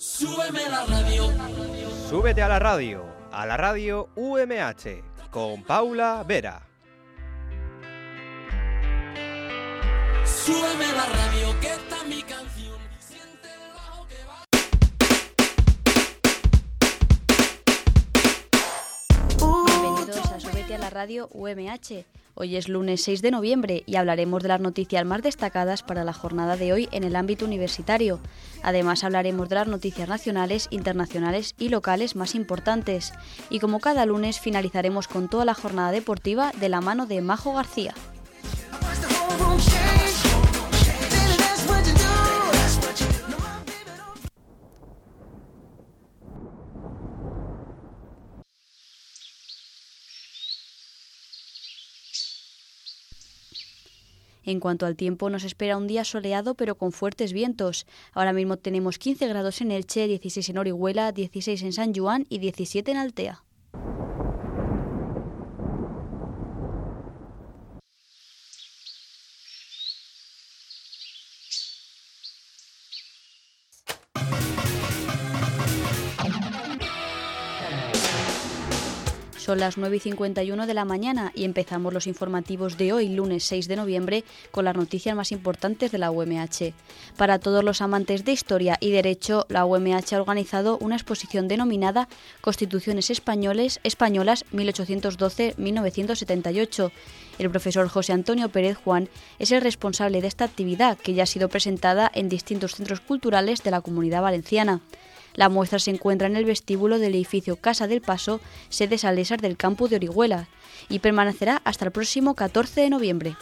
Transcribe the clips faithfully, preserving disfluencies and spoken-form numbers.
Súbeme la radio. Súbete a la radio, a la radio U M H, con Paula Vera. Súbeme la radio, que está mi canción. Siente el bajo que va. Bienvenidos a Súbete a la radio U M H. Hoy es lunes seis de noviembre y hablaremos de las noticias más destacadas para la jornada de hoy en el ámbito universitario. Además hablaremos de las noticias nacionales, internacionales y locales más importantes. Y como cada lunes finalizaremos con toda la jornada deportiva de la mano de Majo García. En cuanto al tiempo, nos espera un día soleado pero con fuertes vientos. Ahora mismo tenemos quince grados en Elche, dieciséis en Orihuela, dieciséis en San Juan y diecisiete en Altea. Son las nueve y cincuenta y uno de la mañana y empezamos los informativos de hoy, lunes seis de noviembre, con las noticias más importantes de la U M H. Para todos los amantes de historia y derecho, la U M H ha organizado una exposición denominada Constituciones Españoles, Españolas mil ochocientos doce a mil novecientos setenta y ocho. El profesor José Antonio Pérez Juan es el responsable de esta actividad, que ya ha sido presentada en distintos centros culturales de la Comunidad Valenciana. La muestra se encuentra en el vestíbulo del edificio Casa del Paso, sede Salesas del campus de Orihuela, y permanecerá hasta el próximo catorce de noviembre.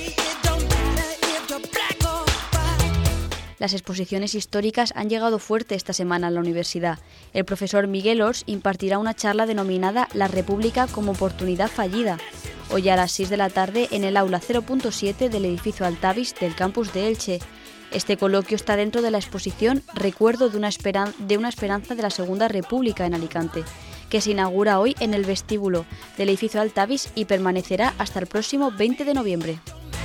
Las exposiciones históricas han llegado fuerte esta semana a la universidad. El profesor Miguel Ors impartirá una charla denominada La República como oportunidad fallida, hoy a las seis de la tarde en el aula cero punto siete del edificio Altavis del campus de Elche. Este coloquio está dentro de la exposición Recuerdo de una, esperan- de una esperanza de la Segunda República en Alicante, que se inaugura hoy en el vestíbulo del edificio Altavis y permanecerá hasta el próximo veinte de noviembre.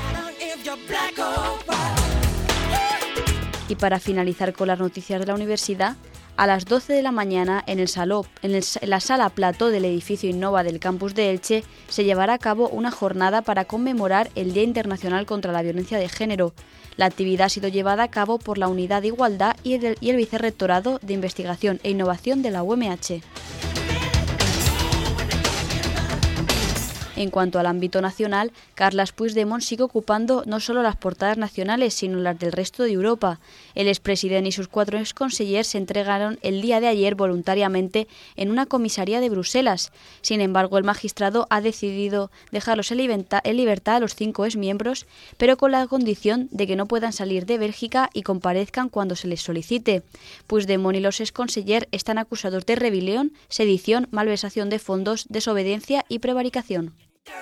Y para finalizar con las noticias de la universidad, a las doce de la mañana en, el saló, en, el, en la sala plató del edificio Innova del campus de Elche se llevará a cabo una jornada para conmemorar el Día Internacional contra la Violencia de Género. La actividad ha sido llevada a cabo por la Unidad de Igualdad y el, y el Vicerrectorado de Investigación e Innovación de la U M H. En cuanto al ámbito nacional, Carles Puigdemont sigue ocupando no solo las portadas nacionales, sino las del resto de Europa. El expresidente y sus cuatro exconsellers se entregaron el día de ayer voluntariamente en una comisaría de Bruselas. Sin embargo, el magistrado ha decidido dejarlos en libertad a los cinco exmiembros, pero con la condición de que no puedan salir de Bélgica y comparezcan cuando se les solicite. Puigdemont y los exconsellers están acusados de rebelión, sedición, malversación de fondos, desobediencia y prevaricación.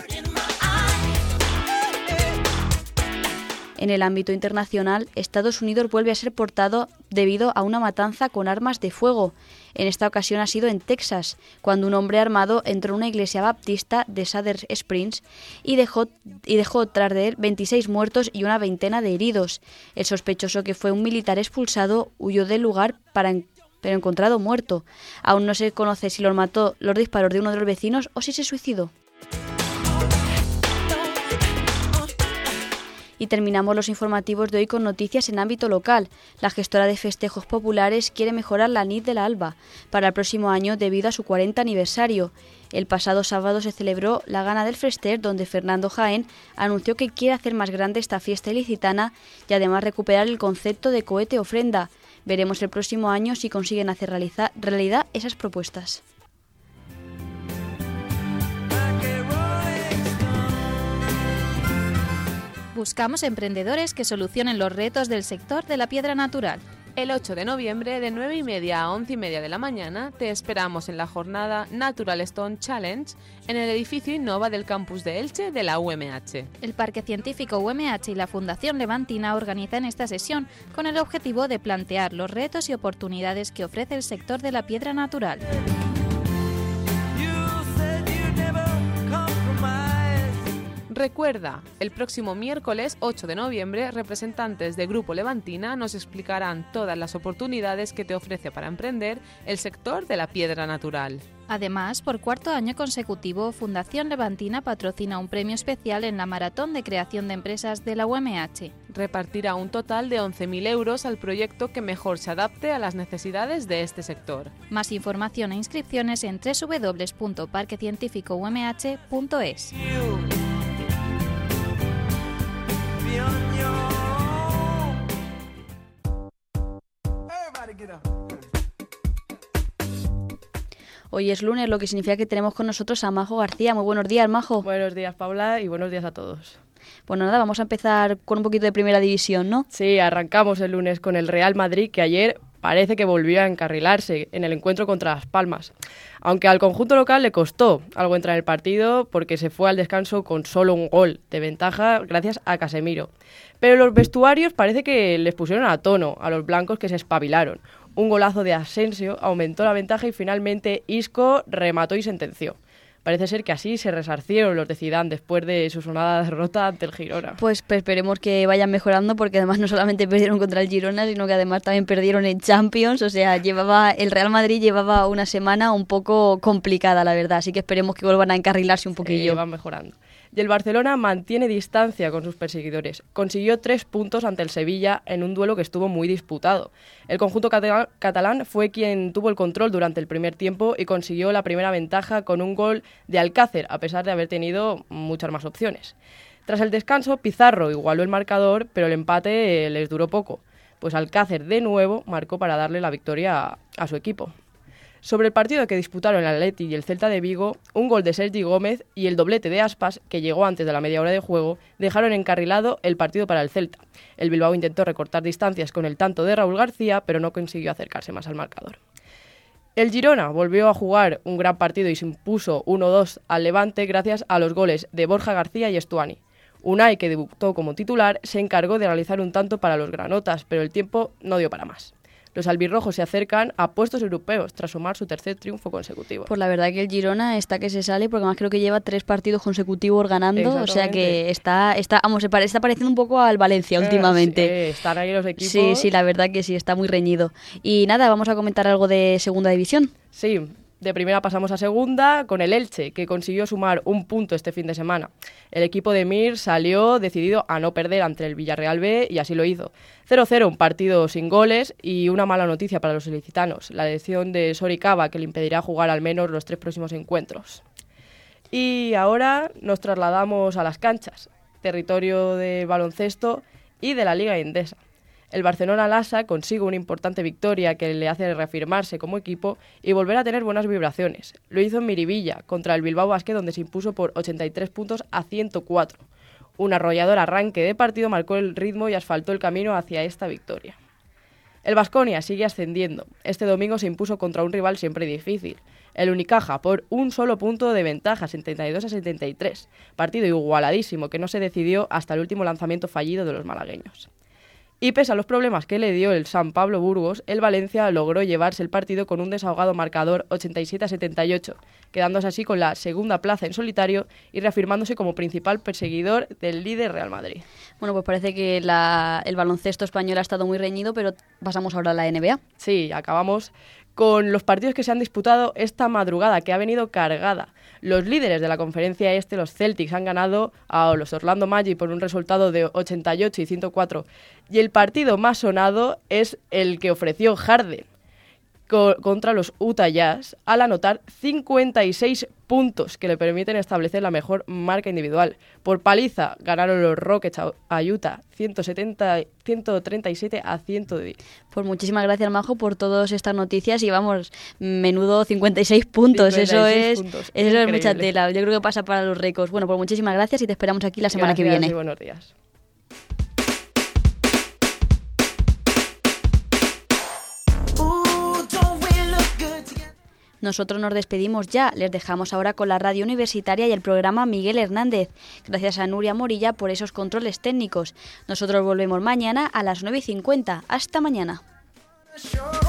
En el ámbito internacional, Estados Unidos vuelve a ser portado debido a una matanza con armas de fuego. En esta ocasión ha sido en Texas, cuando un hombre armado entró en una iglesia baptista de Cedar Springs y dejó, y dejó tras de él veintiséis muertos y una veintena de heridos. El sospechoso, que fue un militar expulsado, huyó del lugar para pero encontrado muerto. Aún no se conoce si lo mató los disparos de uno de los vecinos o si se suicidó. Y terminamos los informativos de hoy con noticias en ámbito local. La gestora de festejos populares quiere mejorar la nit de la Alba para el próximo año debido a su cuarenta aniversario. El pasado sábado se celebró la gana del Fester, donde Fernando Jaén anunció que quiere hacer más grande esta fiesta ilicitana y además recuperar el concepto de cohete ofrenda. Veremos el próximo año si consiguen hacer realizar, realidad esas propuestas. Buscamos emprendedores que solucionen los retos del sector de la piedra natural. El ocho de noviembre, de nueve y media a once y media de la mañana, te esperamos en la jornada Natural Stone Challenge en el edificio Innova del campus de Elche de la U M H. El Parque Científico U M H y la Fundación Levantina organizan esta sesión con el objetivo de plantear los retos y oportunidades que ofrece el sector de la piedra natural. Recuerda, el próximo miércoles ocho de noviembre, representantes de Grupo Levantina nos explicarán todas las oportunidades que te ofrece para emprender el sector de la piedra natural. Además, por cuarto año consecutivo, Fundación Levantina patrocina un premio especial en la Maratón de Creación de Empresas de la U M H. Repartirá un total de once mil euros al proyecto que mejor se adapte a las necesidades de este sector. Más información e inscripciones en doble u doble u doble u punto parque científico u m h punto es. Hoy es lunes, lo que significa que tenemos con nosotros a Majo García. Muy buenos días, Majo. Buenos días, Paula, y buenos días a todos. Bueno, nada, vamos a empezar con un poquito de primera división, ¿no? Sí, arrancamos el lunes con el Real Madrid, que ayer parece que volvió a encarrilarse en el encuentro contra Las Palmas. Aunque al conjunto local le costó algo entrar en el partido porque se fue al descanso con solo un gol de ventaja gracias a Casemiro. Pero los vestuarios parece que les pusieron a tono a los blancos, que se espabilaron. Un golazo de Asensio aumentó la ventaja y finalmente Isco remató y sentenció. Parece ser que así se resarcieron los de Zidane después de su sonada derrota ante el Girona. Pues, pues esperemos que vayan mejorando, porque además no solamente perdieron contra el Girona, sino que además también perdieron en Champions. O sea, llevaba el Real Madrid llevaba una semana un poco complicada, la verdad. Así que esperemos que vuelvan a encarrilarse un poquillo. Sí, van mejorando. Y el Barcelona mantiene distancia con sus perseguidores. Consiguió tres puntos ante el Sevilla en un duelo que estuvo muy disputado. El conjunto catalán fue quien tuvo el control durante el primer tiempo y consiguió la primera ventaja con un gol de Alcácer, a pesar de haber tenido muchas más opciones. Tras el descanso, Pizarro igualó el marcador, pero el empate les duró poco, pues Alcácer de nuevo marcó para darle la victoria a, a su equipo. Sobre el partido que disputaron el Atleti y el Celta de Vigo, un gol de Sergi Gómez y el doblete de Aspas, que llegó antes de la media hora de juego, dejaron encarrilado el partido para el Celta. El Bilbao intentó recortar distancias con el tanto de Raúl García, pero no consiguió acercarse más al marcador. El Girona volvió a jugar un gran partido y se impuso uno dos al Levante gracias a los goles de Borja García y Estuani. Unai, que debutó como titular, se encargó de realizar un tanto para los granotas, pero el tiempo no dio para más. Los albirrojos se acercan a puestos europeos tras sumar su tercer triunfo consecutivo. Pues la verdad que el Girona está que se sale, porque además creo que lleva tres partidos consecutivos ganando, o sea que está, está, vamos, se pare, está pareciendo un poco al Valencia últimamente. Eh, sí, están ahí los equipos. Sí, sí, la verdad que sí, está muy reñido. Y nada, vamos a comentar algo de segunda división. Sí. De primera pasamos a segunda con el Elche, que consiguió sumar un punto este fin de semana. El equipo de Mir salió decidido a no perder ante el Villarreal B y así lo hizo. cero cero, un partido sin goles y una mala noticia para los ilicitanos, la lesión de Soricaba, que le impedirá jugar al menos los tres próximos encuentros. Y ahora nos trasladamos a las canchas, territorio de baloncesto y de la Liga Endesa. El Barcelona Lassa consigue una importante victoria que le hace reafirmarse como equipo y volver a tener buenas vibraciones. Lo hizo en Miribilla, contra el Bilbao Basket, donde se impuso por ochenta y tres puntos a ciento cuatro. Un arrollador arranque de partido marcó el ritmo y asfaltó el camino hacia esta victoria. El Baskonia sigue ascendiendo. Este domingo se impuso contra un rival siempre difícil, el Unicaja, por un solo punto de ventaja, setenta y dos a setenta y tres. Partido igualadísimo que no se decidió hasta el último lanzamiento fallido de los malagueños. Y pese a los problemas que le dio el San Pablo Burgos, el Valencia logró llevarse el partido con un desahogado marcador ochenta y siete a setenta y ocho, quedándose así con la segunda plaza en solitario y reafirmándose como principal perseguidor del líder Real Madrid. Bueno, pues parece que la, el baloncesto español ha estado muy reñido, pero pasamos ahora a la N B A. Sí, acabamos con los partidos que se han disputado esta madrugada, que ha venido cargada. Los líderes de la conferencia este, los Celtics, han ganado a los Orlando Magic por un resultado de ochenta y ocho y ciento cuatro. Y el partido más sonado es el que ofreció Harden co- contra los Utah Jazz, al anotar cincuenta y seis puntos que le permiten establecer la mejor marca individual. Por paliza ganaron los Rockets a, a Utah ciento setenta, ciento treinta y siete a ciento diez. Pues muchísimas gracias, Majo, por todas estas noticias y vamos, menudo cincuenta y seis puntos, cincuenta y seis eso, puntos. Es, eso es mucha tela, yo creo que pasa para los récords. Bueno, pues muchísimas gracias y te esperamos aquí la semana gracias que viene. Y buenos días. Nosotros nos despedimos ya, les dejamos ahora con la radio universitaria y el programa Miguel Hernández. Gracias a Nuria Morilla por esos controles técnicos. Nosotros volvemos mañana a las nueve y cincuenta. Hasta mañana.